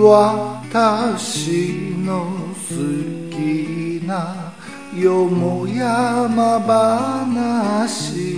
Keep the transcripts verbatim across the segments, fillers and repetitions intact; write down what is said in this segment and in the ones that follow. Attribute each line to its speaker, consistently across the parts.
Speaker 1: 私の好きなよもやま話。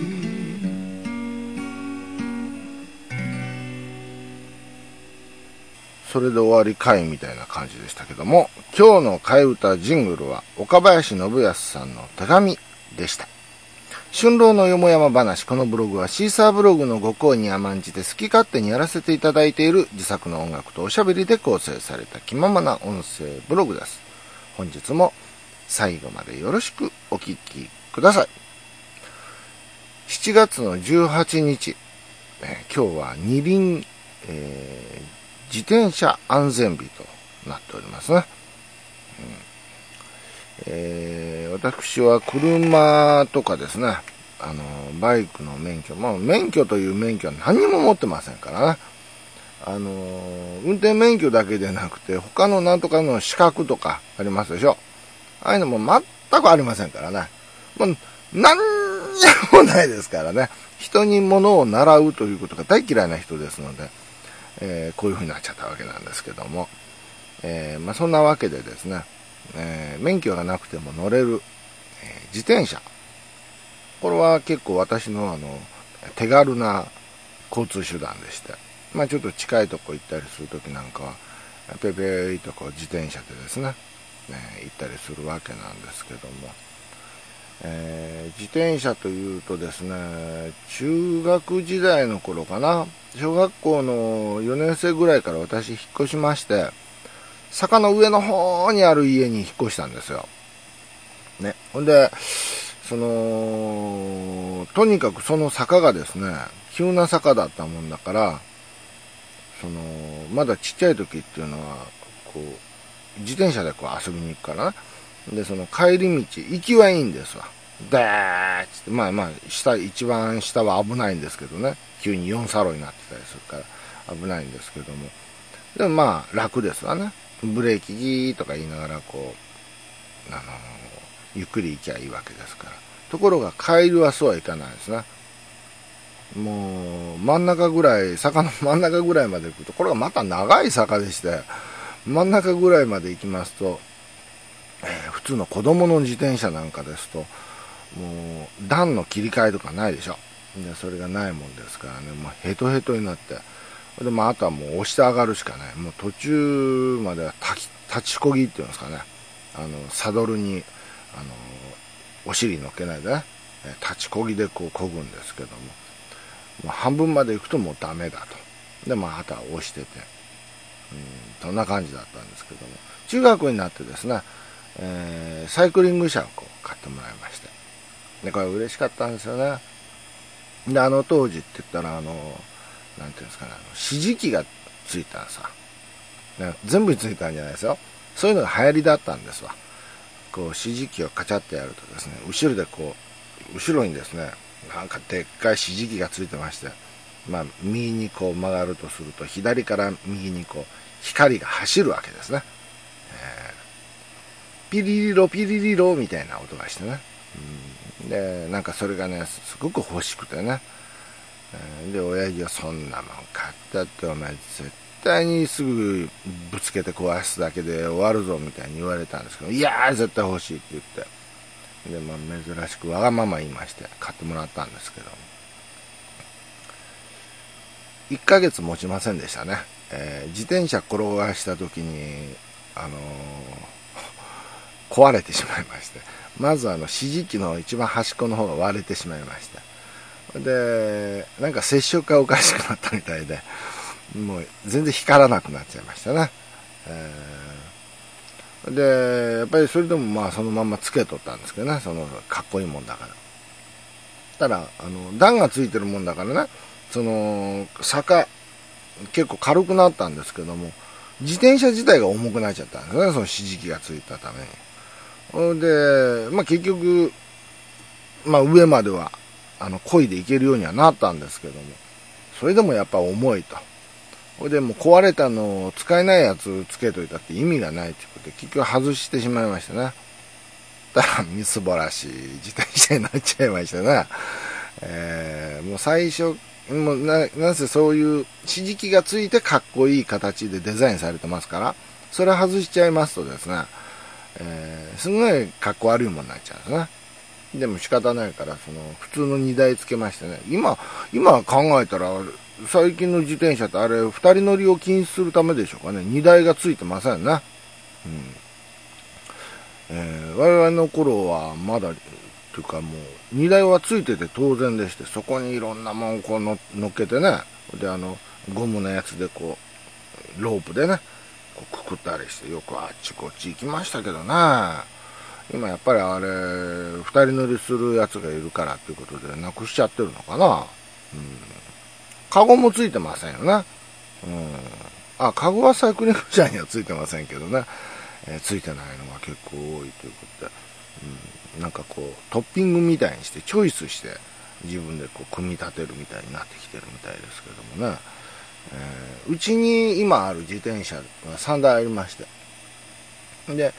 Speaker 1: それで終わりかいみたいな感じでしたけども、今日の替え歌ジングルは岡林信康さんの手紙でした。春郎のよもやま話。このブログはシーサーブログのご好に甘んじて好き勝手にやらせていただいている自作の音楽とおしゃべりで構成された気ままな音声ブログです。本日も最後までよろしくお聞きください。しちがつのじゅうはちにち、えー、今日は二輪、えー、自転車安全日となっておりますね。うんえー、私は車とかですね、あのバイクの免許、まあ免許という免許は何にも持ってませんからね。あの運転免許だけでなくて他のなんとかの資格とかありますでしょ。ああいうのも全くありませんからね。もう何にもないですからね。人に物を習うということが大嫌いな人ですので、えー、こういう風になっちゃったわけなんですけども、えー、まあそんなわけでですね、えー、免許がなくても乗れる、えー、自転車、これは結構私のあの手軽な交通手段でして、まあちょっと近いとこ行ったりするときなんかはペペーとこう自転車でですね、えー、行ったりするわけなんですけども、えー、自転車というとですね、中学時代の頃かな、小学校のよねん生ぐらいから私引っ越しまして、坂の上の方にある家に引っ越したんですよ。ね。ほんで、その、とにかくその坂がですね、急な坂だったもんだから、その、まだちっちゃい時っていうのは、こう、自転車でこう遊びに行くからね。で、その帰り道、行きはいいんですわ。でーっつって、まあまあ、下、一番下は危ないんですけどね。急によんさろになってたりするから危ないんですけども。でもまあ、楽ですわね。ブレーキギーとか言いながらこう、あのー、ゆっくり行きゃいいわけですから。ところが帰りはそうはいかないですね。もう、真ん中ぐらい、坂の真ん中ぐらいまで行くと、これがまた長い坂でして、真ん中ぐらいまで行きますと、えー、普通の子供の自転車なんかですと、もう、段の切り替えとかないでしょ。で、それがないもんですからね、もうヘトヘトになって、で、まあ、あとはもう押して上がるしかない。もう途中までは立ちこぎっていうんですかね。あの、サドルに、あの、お尻乗っけないでね、立ちこぎでこう漕ぐんですけども、もう半分まで行くともうダメだと。で、まあ、あとは押してて、うん、そんな感じだったんですけども、中学になってですね、えー、サイクリング車をこう買ってもらいまして。で、これ嬉しかったんですよね。で、あの当時って言ったら、あの、なんていうんですかね、あの指示器がついたさ、ね、全部についたんじゃないですよ。そういうのが流行りだったんですわ。こう指示器をカチャってやるとですね、後ろでこう、後ろにですね、なんかでっかい指示器がついてまして、まあ、右にこう曲がるとすると、左から右にこう、光が走るわけですね。えー、ピリリロピリリロみたいな音がしてね。うん、で、なんかそれがね、すごく欲しくてね。で、親父はそんなもん買ったってお前絶対にすぐぶつけて壊すだけで終わるぞみたいに言われたんですけど、いやー絶対欲しいって言って。で、まあ珍しくわがまま言いまして買ってもらったんですけど、いっかげつ持ちませんでしたね。えー、自転車転がした時に、あのー、壊れてしまいまして、まずあの指示器の一番端っこの方が割れてしまいました。で、なんか接触がおかしくなったみたいで、もう全然光らなくなっちゃいましたね。えー、で、やっぱりそれでもまあそのまんまつけとったんですけどね、そのかっこいいもんだから。ただ、あの、段がついてるもんだからね、その、坂、結構軽くなったんですけども、自転車自体が重くなっちゃったんですね、その指示器がついたために。で、まあ結局、まあ上までは、あの、漕いでいけるようにはなったんですけども、それでもやっぱ重いと。ほいでもう壊れたのを使えないやつつけといたって意味がないってことで、結局外してしまいましたね。だからみすぼらしい自転車になっちゃいましたね。えー、もう最初もうな、なんせそういう刺激がついてかっこいい形でデザインされてますから、それ外しちゃいますとですね、えー、すごいかっこ悪いものになっちゃうんですね。でも仕方ないから、その、普通の荷台つけましてね、今、今考えたら、最近の自転車ってあれ、二人乗りを禁止するためでしょうかね。荷台がついてませんね。うん。えー、我々の頃はまだ、というかもう、荷台はついてて当然でして、そこにいろんなもんこうの乗っけてね、で、あの、ゴムのやつでこう、ロープでね、こうくくったりして、よくあっちこっち行きましたけどね。今やっぱりあれ、二人乗りするやつがいるからっていうことでなくしちゃってるのかな。うん。カゴもついてませんよね。うん。あ、カゴはサイクリング車にはついてませんけどね。えー、ついてないのが結構多いということで。うん。なんかこう、トッピングみたいにして、チョイスして、自分でこう、組み立てるみたいになってきてるみたいですけどもね。えー、うちに今ある自転車がさんだいありまして。で、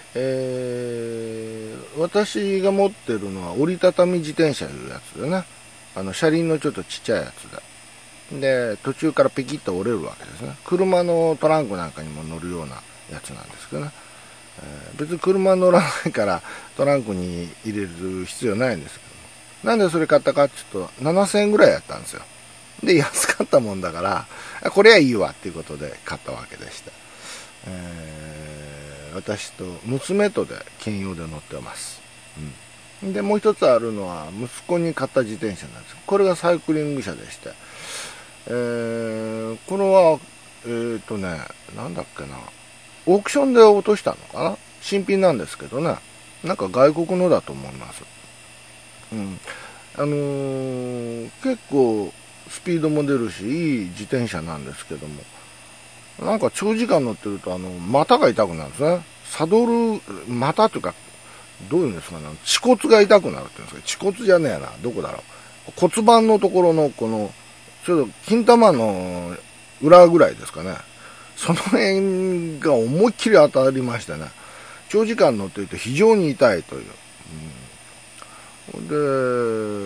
Speaker 1: えー、私が持ってるのは折りたたみ自転車いうやつでね、あの車輪のちょっとちっちゃいやつで、で途中からペキッと折れるわけですね。車のトランクなんかにも乗るようなやつなんですけどね、えー、別に車乗らないからトランクに入れる必要ないんですけども、なんでそれ買ったかっていうとななせんえんぐらいやったんですよ。で安かったもんだからこれはいいわっていうことで買ったわけでした。えー私と娘とで兼用で乗ってます、うん、でもう一つあるのは息子に買った自転車なんです。これがサイクリング車でして、えー、これはえーとねなんだっけな、オークションで落としたのかな。新品なんですけどね、なんか外国のだと思います。うん、あのー、結構スピードも出るしいい自転車なんですけども、なんか長時間乗ってるとあの股が痛くなるんですね。サドル股というかどういうんですかね、恥骨が痛くなるっていうんですか、恥骨じゃねえな、どこだろう、骨盤のところのこのちょっと金玉の裏ぐらいですかね、その辺が思いっきり当たりましてね、長時間乗っていて非常に痛いという、うん、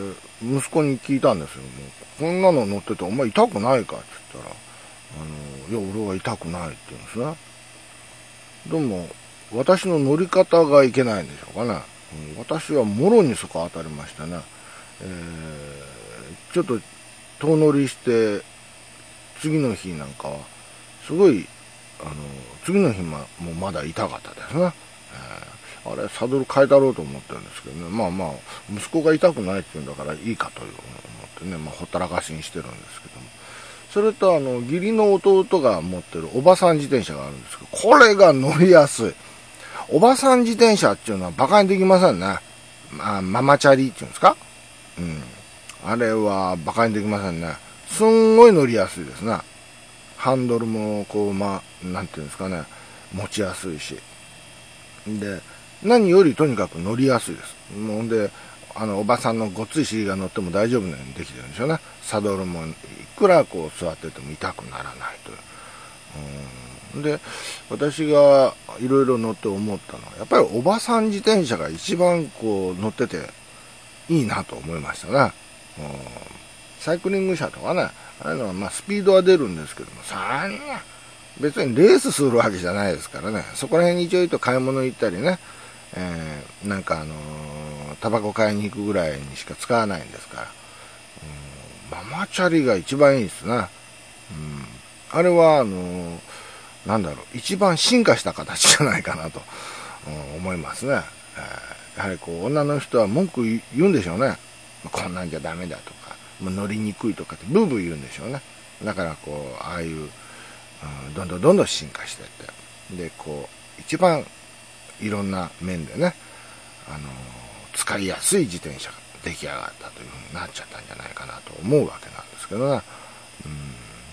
Speaker 1: で息子に聞いたんですよ。もうこんなの乗っててお前痛くないかって言ったら、あのいや俺は痛くないって言うんですね。どうも私の乗り方がいけないんでしょうかね、うん、私はもろにそこ当たりましてね、えー、ちょっと遠乗りして次の日なんかはすごいあの次の日もまだ痛かったですね、えー、あれサドル変えたろうと思ってるんですけどね、まあまあ息子が痛くないって言うんだからいいかという思ってね、まあ、ほったらかしにしてるんですけども、それとあの義理の弟が持ってるおばさん自転車があるんですけど、これが乗りやすい。おばさん自転車っていうのは馬鹿にできませんね。まあ、ママチャリっていうんですか、うん。あれは馬鹿にできませんね。すんごい乗りやすいですね。ハンドルもこう、まあ、なんていうんですかね、持ちやすいし。で、何よりとにかく乗りやすいです。もうで、あの、おばさんのごっつい尻が乗っても大丈夫なようにできてるんでしょうね。サドルもいくらこう座ってても痛くならないという。うんで、私がいろいろ乗って思ったのは、やっぱりおばさん自転車が一番こう乗ってていいなと思いましたね。うん、サイクリング車とかね、ああいうのはまあスピードは出るんですけども、そんな別にレースするわけじゃないですからね、そこら辺にちょいと買い物行ったりね、えー、なんかあのー、タバコ買いに行くぐらいにしか使わないんですから、うん、ママチャリが一番いいですね。うん、あれはあのーなんだろう、一番進化した形じゃないかなと、うん、思いますね、えー。やはりこう、女の人は文句言うんでしょうね。こんなんじゃダメだとか、もう乗りにくいとかってブーブー言うんでしょうね。だからこう、ああいう、うん、どんどんどんどん進化していって、で、こう、一番いろんな面でね、あのー、使いやすい自転車が出来上がったという風になっちゃったんじゃないかなと思うわけなんですけどね。うん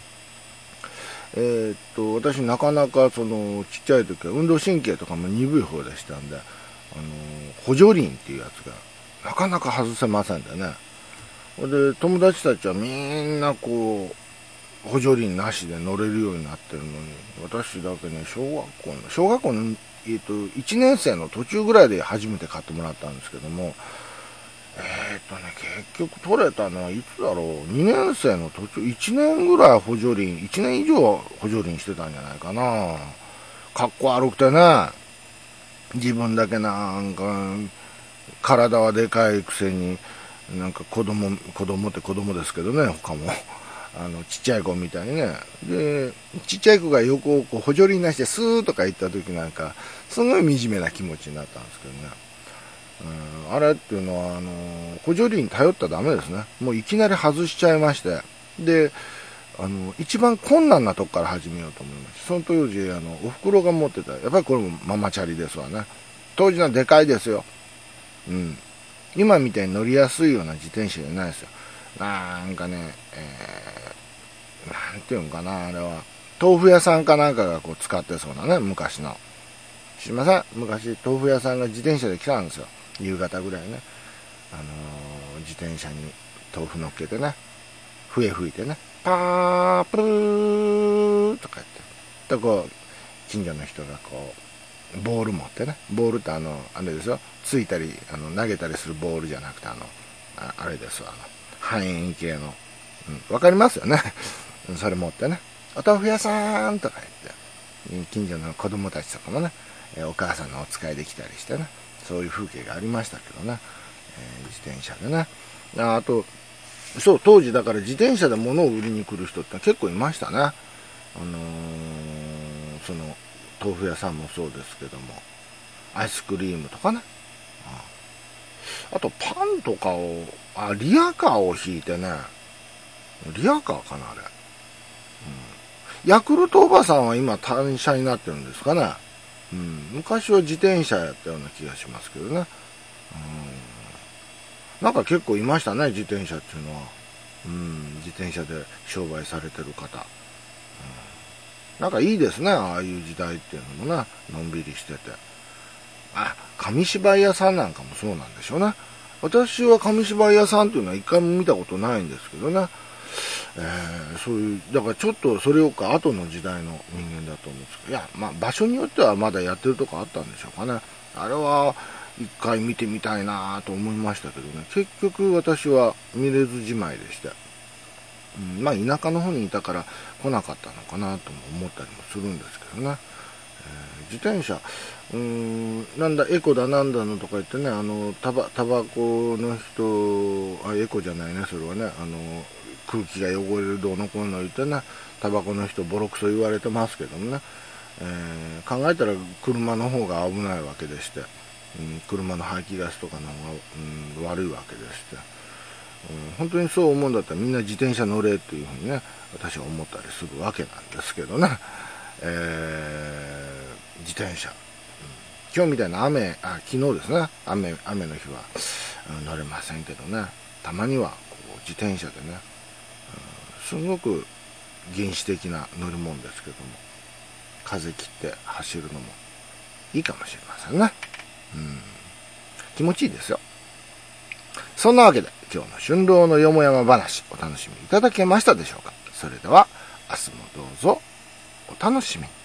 Speaker 1: えー、っと私なかなかそのちっちゃい時は運動神経とかも鈍い方でしたんで、あの補助輪っていうやつがなかなか外せませんでね。で友達たちはみんなこう補助輪なしで乗れるようになってるのに、私だけね、小学校の小学校の、えー、っといちねん生の途中ぐらいで初めて買ってもらったんですけども、 えーっとね、結局取れたのはいつだろう。にねん生の途中、いちねんぐらい補助輪、いちねん以上補助輪してたんじゃないかな。かっこ悪くてね、自分だけなんか、体はでかいくせに、なんか子供、子供って子供ですけどね、他も。あの、ちっちゃい子みたいにね。で、ちっちゃい子が横をこう補助輪なしてスーッとか行った時なんか、すごい惨めな気持ちになったんですけどね。うん、あれっていうのは、あの、補助輪に頼ったらダメですね。もういきなり外しちゃいまして。で、あの、一番困難なとこから始めようと思いました。その当時、あの、お袋が持ってた、やっぱりこれもママチャリですわね。当時のはでかいですよ。うん。今みたいに乗りやすいような自転車じゃないですよ。なんかね、えー、なんていうんかな、あれは。豆腐屋さんかなんかがこう使ってそうなね、昔の。知りません？昔、豆腐屋さんが自転車で来たんですよ。夕方ぐらいね。あのー、自転車に豆腐乗っけてね。笛吹いてね。パープルーとか言って。で、こう、近所の人がこう、ボール持ってね。ボールってあの、あれですよ。ついたり、あの、投げたりするボールじゃなくて、あの、あ, あれですわ、あの、半円形の。うん、わかりますよね。それ持ってね。お豆腐屋さんとか言って、近所の子供たちとかもね、お母さんのお使いできたりしてね。そういう風景がありましたけどね。えー、自転車でね。あ, あと、そう、当時だから自転車で物を売りに来る人って結構いましたね。あのー、その、豆腐屋さんもそうですけども、アイスクリームとかね。あと、パンとかを、あ、リアカーを引いてね、リアカーかな、あれ。うん、ヤクルトおばさんは今単車になってるんですかね。うん、昔は自転車やったような気がしますけどね。うん、なんか結構いましたね、自転車っていうのは。うん、自転車で商売されてる方。うん、なんかいいですね、ああいう時代っていうのもね、のんびりしてて。あ、紙芝居屋さんなんかもそうなんでしょうね。私は紙芝居屋さんっていうのは一回も見たことないんですけどね。えー、そういう、だからちょっとそれよか後の時代の人間だと思うんですけど、いや、まあ場所によってはまだやってるとこあったんでしょうかね。あれは一回見てみたいなと思いましたけどね。結局私は見れずじまいでして。うん、まあ田舎の方にいたから来なかったのかなとも思ったりもするんですけどね。えー、自転車、うーん、なんだ、エコだなんだのとか言ってね、あの、タバ、タバコの人、あ、エコじゃないね、それはね、あの、空気が汚れるどうのこうの言ってね、タバコの人ボロクソ言われてますけどもね、えー、考えたら車の方が危ないわけでして、うん、車の排気ガスとかの方が、うん、悪いわけでして、うん、本当にそう思うんだったらみんな自転車乗れっていうふうにね、私は思ったりするわけなんですけどね、えー、自転車、うん、今日みたいな雨、あ、昨日ですね、雨、雨の日は、うん、乗れませんけどね、たまにはこう自転車でね、うん、すごく原始的な乗り物ですけども、風切って走るのもいいかもしれませんね。うん、気持ちいいですよ。そんなわけで今日の春郎のよもやま話お楽しみいただけましたでしょうか。それでは明日もどうぞお楽しみに。